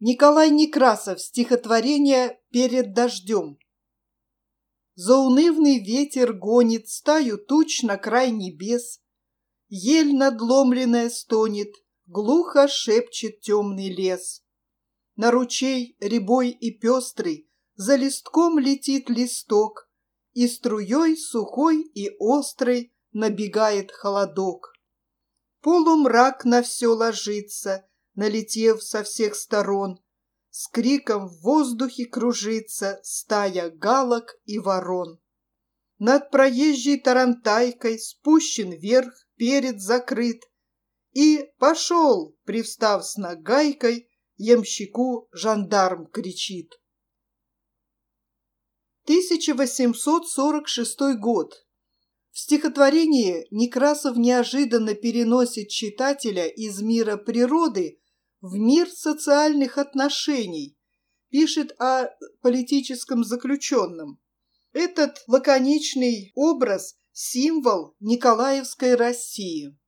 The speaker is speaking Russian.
Николай Некрасов. Стихотворение «Перед дождем». Заунывный ветер гонит стаю туч на край небес. Ель надломленная стонет, глухо шепчет темный лес. На ручей рябой и пестрый за листком летит листок, и струей сухой и острой набегает холодок. Полумрак на все ложится, налетев со всех сторон. С криком в воздухе кружится стая галок и ворон. Над проезжей тарантайкой спущен вверх перед закрыт, и пошел, привстав с нагайкой, ямщику жандарм кричит. 1846 год. В стихотворении Некрасов неожиданно переносит читателя из мира природы в мир социальных отношений, пишет о политическом заключенном. Этот лаконичный образ – символ Николаевской России.